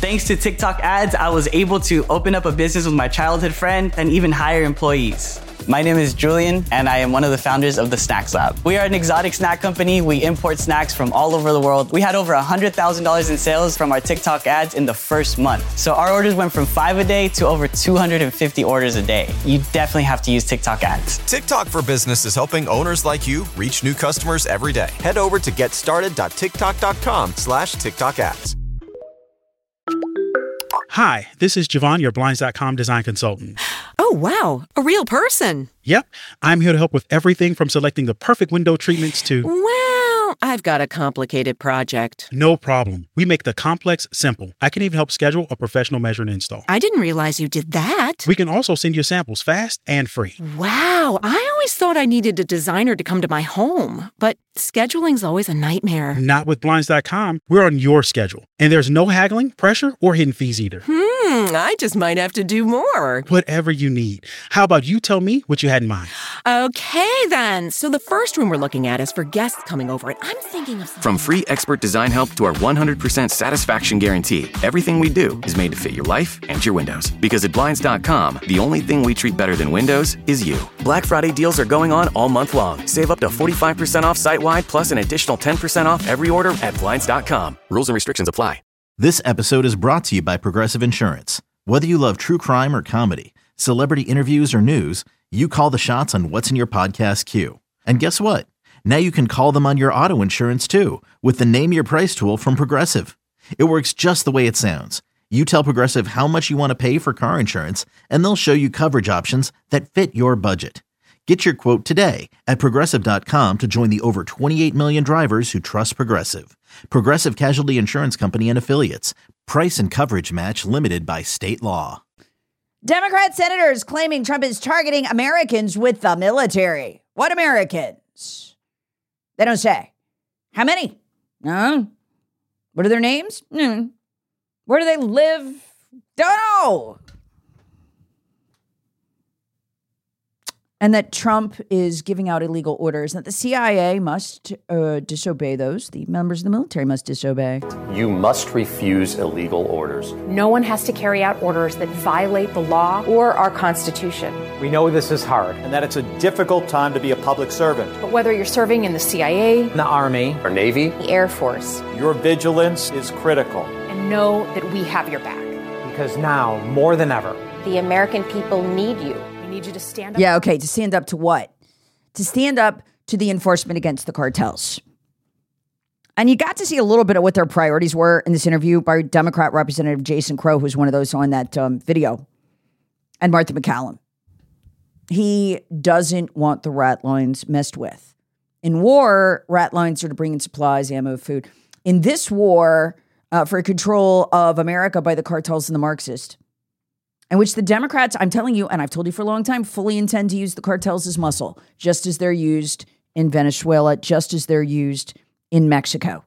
Thanks to TikTok ads, I was able to open up a business with my childhood friend and even hire employees. My name is Julian, and I am one of the founders of the Snacks Lab. We are an exotic snack company. We import snacks from all over the world. We had over $100,000 in sales from our TikTok ads in the first month. So our orders went from 5 a day to over 250 orders a day. You definitely have to use TikTok ads. TikTok for Business is helping owners like you reach new customers every day. Head over to getstarted.tiktok.com/TikTok ads. Hi, this is Javon, your Blinds.com design consultant. Oh, wow. A real person. Yep, I'm here to help with everything from selecting the perfect window treatments to... Well, I've got a complicated project. No problem. We make the complex simple. I can even help schedule a professional measure and install. I didn't realize you did that. We can also send you samples fast and free. Wow. I always thought I needed a designer to come to my home, but scheduling's always a nightmare. Not with Blinds.com. We're on your schedule. And there's no haggling, pressure, or hidden fees either. I just might have to do more. Whatever you need. How about you tell me what you had in mind? Okay, then. So the first room we're looking at is for guests coming over, and I'm thinking of something... From free expert design help to our 100% satisfaction guarantee, everything we do is made to fit your life and your windows. Because at Blinds.com, the only thing we treat better than windows is you. Black Friday deals are going on all month long. Save up to 45% off site-wide, plus an additional 10% off every order at Blinds.com. Rules and restrictions apply. This episode is brought to you by Progressive Insurance. Whether you love true crime or comedy, celebrity interviews or news, you call the shots on what's in your podcast queue. And guess what? Now you can call them on your auto insurance too with the Name Your Price tool from Progressive. It works just the way it sounds. You tell Progressive how much you want to pay for car insurance, and they'll show you coverage options that fit your budget. Get your quote today at Progressive.com to join the over 28 million drivers who trust Progressive. Progressive Casualty Insurance Company and Affiliates. Price and coverage match limited by state law. Democrat senators claiming Trump is targeting Americans with the military. What Americans? They don't say. How many? No. What are their names? Where do they live? Don't know. And that Trump is giving out illegal orders, and that the CIA must disobey those. The members of the military must disobey. You must refuse illegal orders. No one has to carry out orders that violate the law or our Constitution. We know this is hard and that it's a difficult time to be a public servant. But whether you're serving in the CIA, the Army, or Navy, the Air Force, your vigilance is critical. And know that we have your back. Because now, more than ever, the American people need you. Need you to stand up. Yeah, okay. To stand up to what? To stand up to the enforcement against the cartels. And you got to see a little bit of what their priorities were in this interview by Democrat Representative Jason Crow, who's one of those on that video, and Martha MacCallum. He doesn't want the rat lines messed with. In war, rat lines are to bring in supplies, ammo, food. In this war, for control of America by the cartels and the Marxists, in which the Democrats, I'm telling you, and I've told you for a long time, fully intend to use the cartels as muscle, just as they're used in Venezuela, just as they're used in Mexico.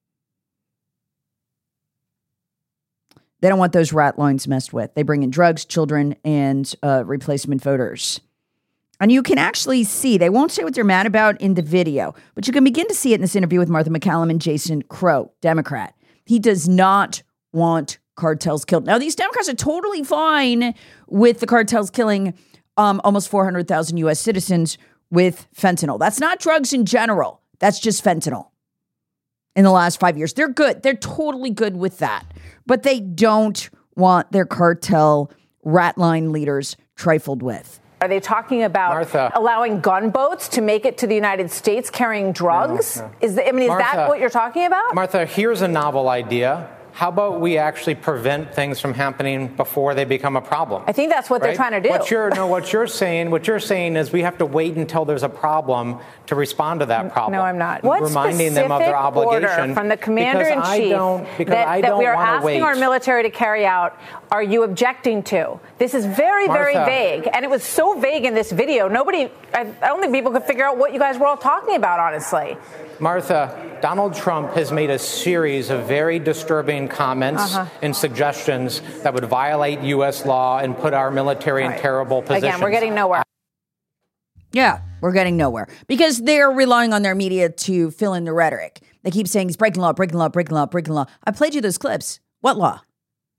They don't want those rat lines messed with. They bring in drugs, children, and replacement voters. And you can actually see, they won't say what they're mad about in the video, but you can begin to see it in this interview with Martha MacCallum and Jason Crow, Democrat. He does not want cartels killed. Now, these Democrats are totally fine with the cartels killing almost 400,000 U.S. citizens with fentanyl. That's not drugs in general. That's just fentanyl. In the last 5 years, they're good. They're totally good with that. But they don't want their cartel rat line leaders trifled with. Are they talking about allowing gunboats to make it to the United States carrying drugs? No. Is that what you're talking about? Martha, here's a novel idea. How about we actually prevent things from happening before they become a problem? I think that's what they're trying to do. What you're saying is we have to wait until there's a problem to respond to that problem. No, I'm not. What reminding them of their obligation order from the commander-in-chief that we are asking our military to carry out are you objecting to? This is very, very vague. And it was so vague in this video. I don't think people could figure out what you guys were all talking about, honestly. Martha, Donald Trump has made a series of very disturbing comments and suggestions that would violate U.S. law and put our military in terrible positions. Again, we're getting nowhere. Yeah, we're getting nowhere because they're relying on their media to fill in the rhetoric. They keep saying he's breaking law, breaking law, breaking law, breaking law. I played you those clips. What law?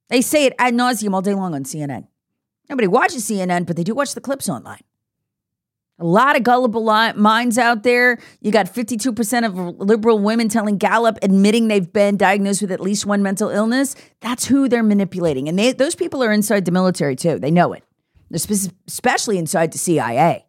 They say it ad nauseum all day long on CNN. Nobody watches CNN, but they do watch the clips online. A lot of gullible minds out there. You got 52% of liberal women telling Gallup admitting they've been diagnosed with at least one mental illness. That's who they're manipulating. And those people are inside the military too. They know it. They're especially inside the CIA.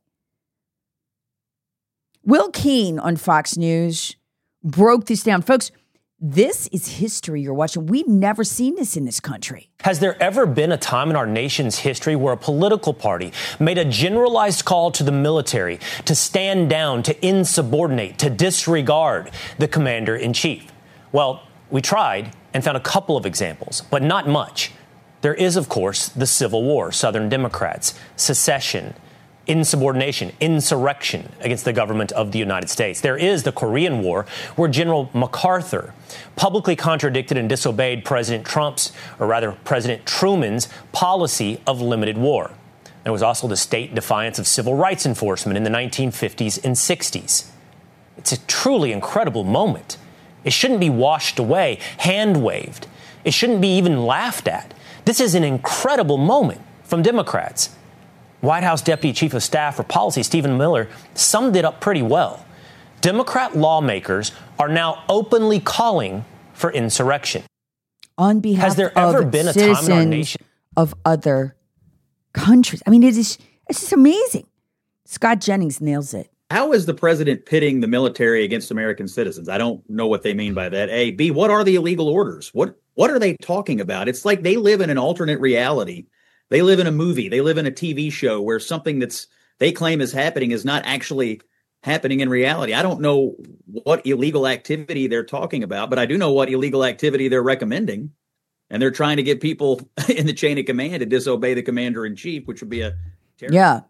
Will Keane on Fox News broke this down. Folks, this is history you're watching. We've never seen this in this country. Has there ever been a time in our nation's history where a political party made a generalized call to the military to stand down, to insubordinate, to disregard the commander-in-chief? Well, we tried and found a couple of examples, but not much. There is, of course, the Civil War, Southern Democrats, secession, insubordination, insurrection against the government of the United States. There is the Korean War, where General MacArthur publicly contradicted and disobeyed President Truman's policy of limited war. There was also the state defiance of civil rights enforcement in the 1950s and 60s. It's a truly incredible moment. It shouldn't be washed away, hand-waved. It shouldn't be even laughed at. This is an incredible moment from Democrats. White House Deputy Chief of Staff for Policy Stephen Miller summed it up pretty well. Democrat lawmakers are now openly calling for insurrection. On behalf Has there ever been a time in our nation of other countries? I mean, it's just amazing. Scott Jennings nails it. How is the president pitting the military against American citizens? I don't know what they mean by that. A. B. What are the illegal orders? What are they talking about? It's like they live in an alternate reality. They live in a movie. They live in a TV show where something that's they claim is happening is not actually happening in reality. I don't know what illegal activity they're talking about, but I do know what illegal activity they're recommending. And they're trying to get people in the chain of command to disobey the commander-in-chief, which would be a terrible. Yeah.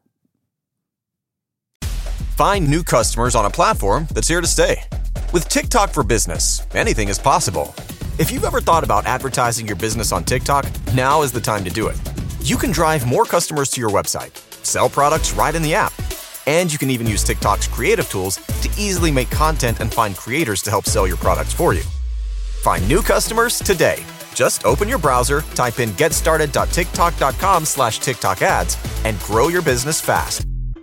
Find new customers on a platform that's here to stay. With TikTok for Business, anything is possible. If you've ever thought about advertising your business on TikTok, now is the time to do it. You can drive more customers to your website, sell products right in the app, and you can even use TikTok's creative tools to easily make content and find creators to help sell your products for you. Find new customers today. Just open your browser, type in getstarted.tiktok.com/TikTok ads, and grow your business fast.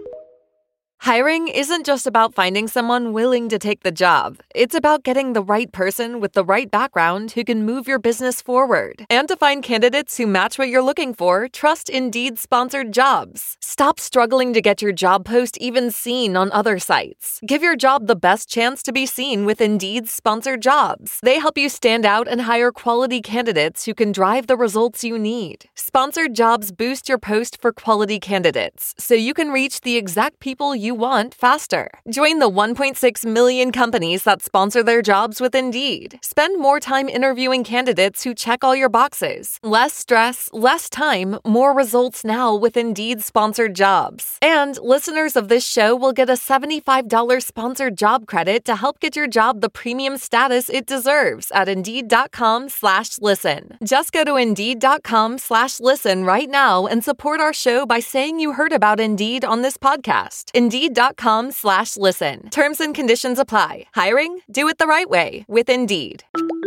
Hiring isn't just about finding someone willing to take the job. It's about getting the right person with the right background who can move your business forward. And to find candidates who match what you're looking for, trust Indeed Sponsored Jobs. Stop struggling to get your job post even seen on other sites. Give your job the best chance to be seen with Indeed Sponsored Jobs. They help you stand out and hire quality candidates who can drive the results you need. Sponsored Jobs boost your post for quality candidates, so you can reach the exact people you want faster. Join the 1.6 million companies that sponsor their jobs with Indeed. Spend more time interviewing candidates who check all your boxes. Less stress, less time, more results now with Indeed Sponsored Jobs. And listeners of this show will get a $75 sponsored job credit to help get your job the premium status it deserves at Indeed.com/listen. Just go to Indeed.com/listen right now and support our show by saying you heard about Indeed on this podcast. Indeed.com/listen. Terms and conditions apply. Hiring? Do it the right way with Indeed.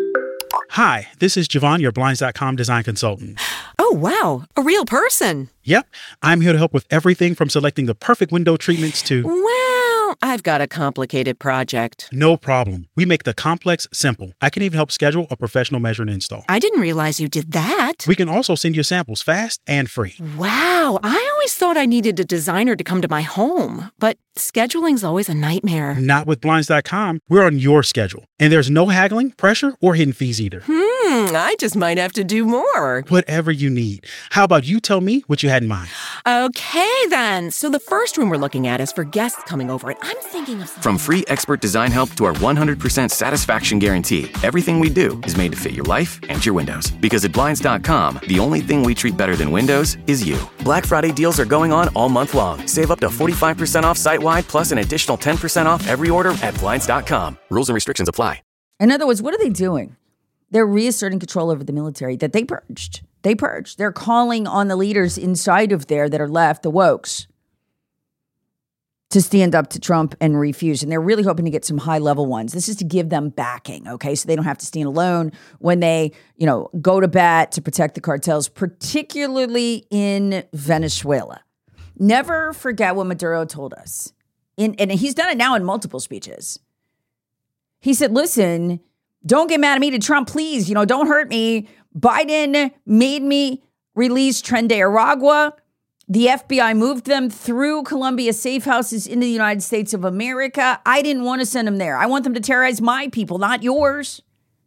Hi, this is Javon, your Blinds.com design consultant. Oh, wow. A real person. Yep. I'm here to help with everything from selecting the perfect window treatments to... Well, I've got a complicated project. No problem. We make the complex simple. I can even help schedule a professional measure and install. I didn't realize you did that. We can also send you samples fast and free. Wow. I always thought I needed a designer to come to my home, but scheduling's always a nightmare. Not with Blinds.com. We're on your schedule. And there's no haggling, pressure, or hidden fees either. I just might have to do more. Whatever you need. How about you tell me what you had in mind? Okay, then. So the first room we're looking at is for guests coming over, and I'm thinking of something. From free expert design help to our 100% satisfaction guarantee, everything we do is made to fit your life and your windows. Because at Blinds.com, the only thing we treat better than windows is you. Black Friday deals are going on all month long. Save up to 45% off site-wide, plus an additional 10% off every order at Blinds.com. Rules and restrictions apply. In other words, what are they doing? They're reasserting control over the military that they purged. They purged. They're calling on the leaders inside of there that are left, the wokes, to stand up to Trump and refuse. And they're really hoping to get some high-level ones. This is to give them backing, okay? So they don't have to stand alone when they, go to bat to protect the cartels, particularly in Venezuela. Never forget what Maduro told us. And he's done it now in multiple speeches. He said, listen, don't get mad at me to Trump, please. Don't hurt me. Biden made me release Tren de Aragua. The FBI moved them through Colombia safe houses into the United States of America. I didn't want to send them there. I want them to terrorize my people, not yours.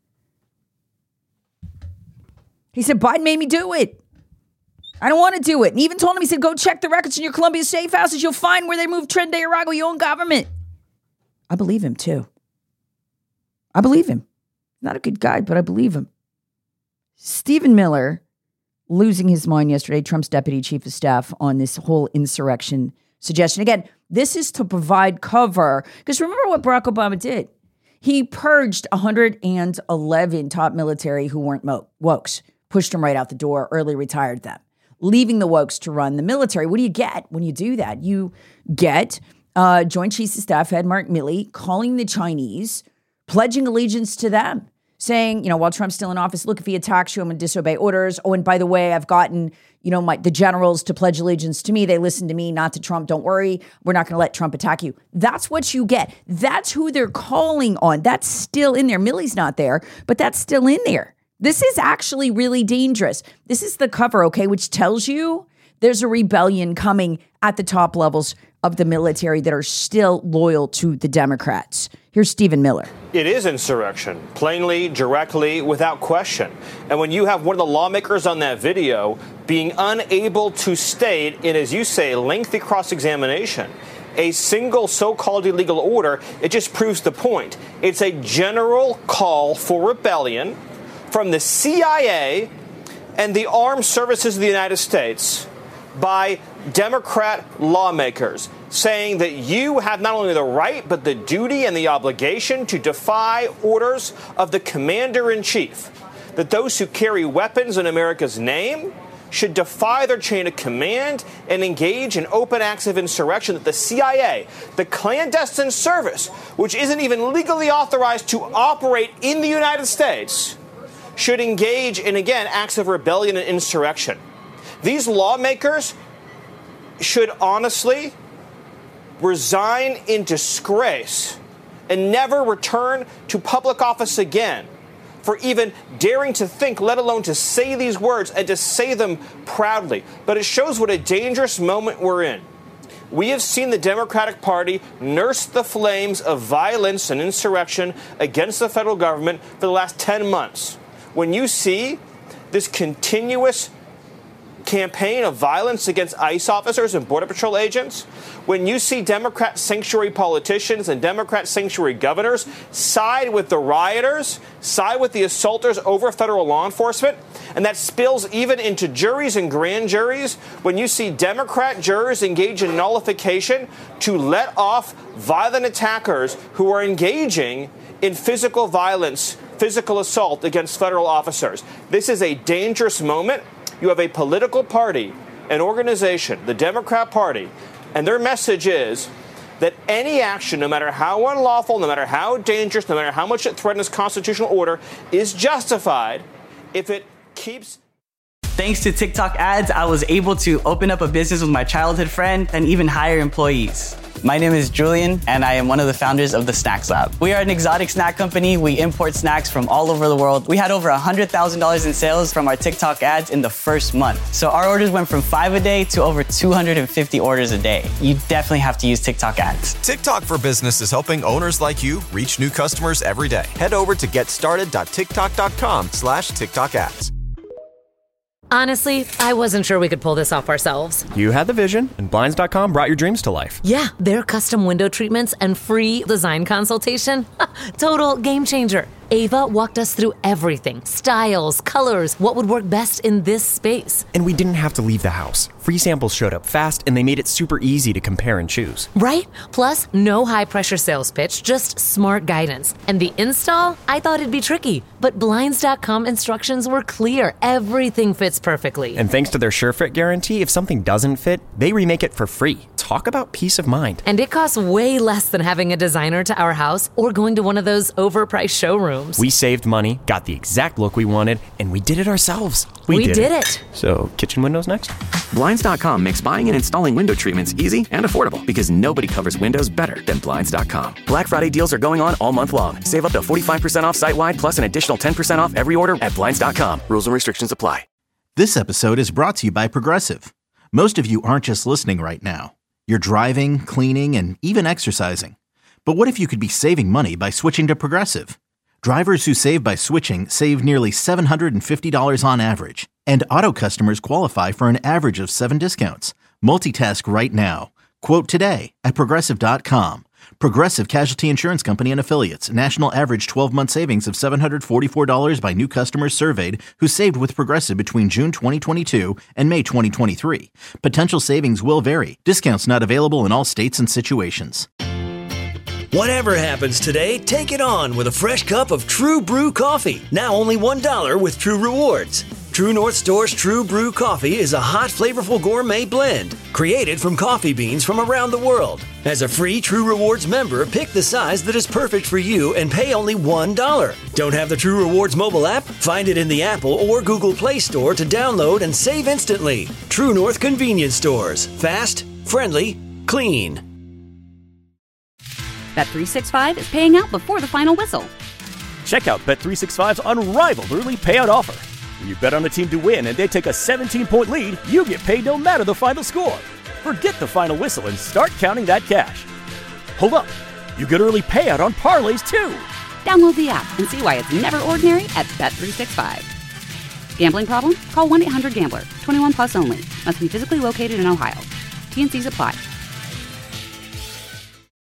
He said, Biden made me do it. I don't want to do it. And even told him, he said, go check the records in your Colombia safe houses. You'll find where they moved Tren de Aragua, your own government. I believe him, too. I believe him. Not a good guy, but I believe him. Stephen Miller, losing his mind yesterday, Trump's deputy chief of staff, on this whole insurrection suggestion. Again, this is to provide cover. Because remember what Barack Obama did. He purged 111 top military who weren't wokes, pushed them right out the door, early retired them, leaving the wokes to run the military. What do you get when you do that? You get Joint Chiefs of Staff head Mark Milley calling the Chinese, pledging allegiance to them, saying, while Trump's still in office, look, if he attacks you, I'm going to disobey orders. Oh, and by the way, I've gotten, the generals to pledge allegiance to me. They listen to me, not to Trump. Don't worry. We're not going to let Trump attack you. That's what you get. That's who they're calling on. That's still in there. Milley's not there, but that's still in there. This is actually really dangerous. This is the cover, okay, which tells you there's a rebellion coming at the top levels of the military that are still loyal to the Democrats. Here's Stephen Miller. It is insurrection, plainly, directly, without question. And when you have one of the lawmakers on that video being unable to state in, as you say, lengthy cross-examination, a single so-called illegal order, it just proves the point. It's a general call for rebellion from the CIA and the armed services of the United States by Democrat lawmakers, saying that you have not only the right, but the duty and the obligation to defy orders of the commander-in-chief, that those who carry weapons in America's name should defy their chain of command and engage in open acts of insurrection, that the CIA, the clandestine service, which isn't even legally authorized to operate in the United States, should engage in, again, acts of rebellion and insurrection. These lawmakers should honestly resign in disgrace and never return to public office again for even daring to think, let alone to say these words and to say them proudly. But it shows what a dangerous moment we're in. We have seen the Democratic Party nurse the flames of violence and insurrection against the federal government for the last 10 months. When you see this continuous campaign of violence against ICE officers and Border Patrol agents, when you see Democrat sanctuary politicians and Democrat sanctuary governors side with the rioters, side with the assaulters over federal law enforcement, and that spills even into juries and grand juries, when you see Democrat jurors engage in nullification to let off violent attackers who are engaging in physical violence, physical assault against federal officers. This is a dangerous moment. You have a political party, an organization, the Democrat Party, and their message is that any action, no matter how unlawful, no matter how dangerous, no matter how much it threatens constitutional order, is justified if it keeps... Thanks to TikTok ads, I was able to open up a business with my childhood friend and even hire employees. My name is Julian, and I am one of the founders of the Snacks Lab. We are an exotic snack company. We import snacks from all over the world. We had over $100,000 in sales from our TikTok ads in the first month. So our orders went from 5 a day to over 250 orders a day. You definitely have to use TikTok ads. TikTok for Business is helping owners like you reach new customers every day. Head over to getstarted.tiktok.com/TikTok ads. Honestly, I wasn't sure we could pull this off ourselves. You had the vision, and Blinds.com brought your dreams to life. Yeah, their custom window treatments and free design consultation. Total game changer. Ava walked us through everything. Styles, colors, what would work best in this space. And we didn't have to leave the house. Free samples showed up fast, and they made it super easy to compare and choose. Right? Plus, no high-pressure sales pitch, just smart guidance. And the install? I thought it'd be tricky, but Blinds.com instructions were clear. Everything fits perfectly. And thanks to their SureFit guarantee, if something doesn't fit, they remake it for free. talk about peace of mind. And it costs way less than having a designer to our house or going to one of those overpriced showrooms. We saved money, got the exact look we wanted, and we did it ourselves. We did it. So, kitchen windows next? Blinds.com makes buying and installing window treatments easy and affordable because nobody covers windows better than Blinds.com. Black Friday deals are going on all month long. Save up to 45% off site-wide plus an additional 10% off every order at Blinds.com. Rules and restrictions apply. This episode is brought to you by Progressive. Most of you aren't just listening right now. You're driving, cleaning, and even exercising. But what if you could be saving money by switching to Progressive? Drivers who save by switching save nearly $750 on average. And auto customers qualify for an average of 7 discounts. Multitask right now. Quote today at Progressive.com. Progressive Casualty Insurance Company and Affiliates. National average 12-month savings of $744 by new customers surveyed who saved with Progressive between June 2022 and May 2023. Potential savings will vary. Discounts not available in all states and situations. Whatever happens today, take it on with a fresh cup of True Brew coffee. Now only $1 with True Rewards. True North Store's True Brew coffee is a hot, flavorful gourmet blend created from coffee beans from around the world. As a free True Rewards member, pick the size that is perfect for you and pay only $1. Don't have the True Rewards mobile app? Find it in the Apple or Google Play Store to download and save instantly. True North Convenience Stores. Fast, friendly, clean. Bet365 is paying out before the final whistle. Check out Bet365's unrivaled early payout offer. When you bet on a team to win and they take a 17-point lead, you get paid no matter the final score. Forget the final whistle and start counting that cash. Hold up. You get early payout on parlays, too. Download the app and see why it's never ordinary at Bet365. Gambling problem? Call 1-800-GAMBLER. 21 plus only. Must be physically located in Ohio. T&Cs apply.